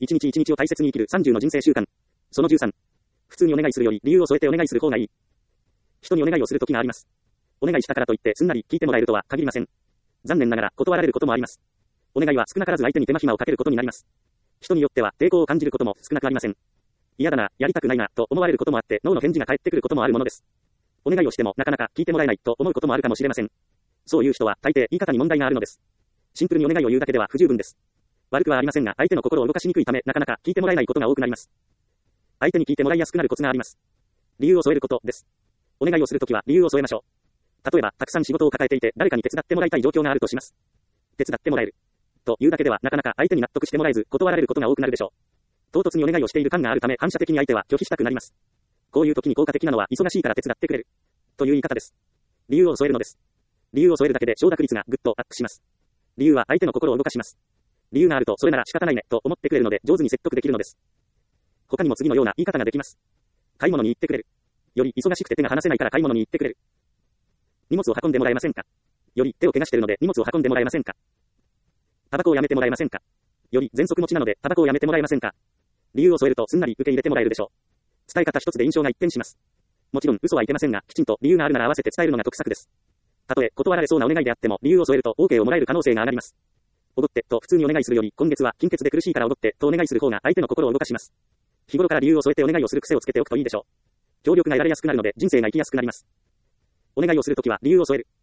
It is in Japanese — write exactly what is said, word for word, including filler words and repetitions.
一日一日を大切に生きるさんじゅうの人生習慣。そのじゅうさん。普通にお願いするより理由を添えてお願いする方がいい。人にお願いをするときがあります。お願いしたからといってすんなり聞いてもらえるとは限りません。残念ながら断られることもあります。お願いは少なからず相手に手間暇をかけることになります。人によっては抵抗を感じることも少なくありません。嫌だな、やりたくないな、と思われることもあってノーの返事が返ってくることもあるものです。お願いをしてもなかなか聞いてもらえないと思うこともあるかもしれません。そういう人は大抵言い方に問題があるのです。シンプルにお願いを言うだけでは不十分です。悪くはありませんが相手の心を動かしにくいためなかなか聞いてもらえないことが多くなります。相手に聞いてもらいやすくなるコツがあります。理由を添えることです。お願いをするときは理由を添えましょう。例えばたくさん仕事を抱えていて誰かに手伝ってもらいたい状況があるとします。手伝ってもらえる。というだけではなかなか相手に納得してもらえず断られることが多くなるでしょう。唐突にお願いをしている感があるため反射的に相手は拒否したくなります。こういう時に効果的なのは忙しいから手伝ってくれる。という言い方です。理由を添えるのです。理由を添えるだけで承諾率がぐっとアップします。理由は相手の心を動かします。理由があるとそれなら仕方ないねと思ってくれるので上手に説得できるのです。他にも次のような言い方ができます。買い物に行ってくれる。より忙しくて手が離せないから買い物に行ってくれる。荷物を運んでもらえませんか。より手を怪我してるので荷物を運んでもらえませんか。タバコをやめてもらえませんか。より喘息持ちなのでタバコをやめてもらえませんか。理由を添えるとすんなり受け入れてもらえるでしょう。伝え方一つで印象が一変します。もちろん嘘は言ってませんが、きちんと理由があるなら合わせて伝えるのが得策です。たとえ断られそうなお願いであっても理由を添えると オーケー をもらえる可能性が上がります。おごってと普通にお願いするより今月は金欠で苦しいからおごってとお願いする方が相手の心を動かします。日頃から理由を添えてお願いをする癖をつけておくといいでしょう。協力が得られやすくなるので人生が生きやすくなります。お願いをするときは理由を添える。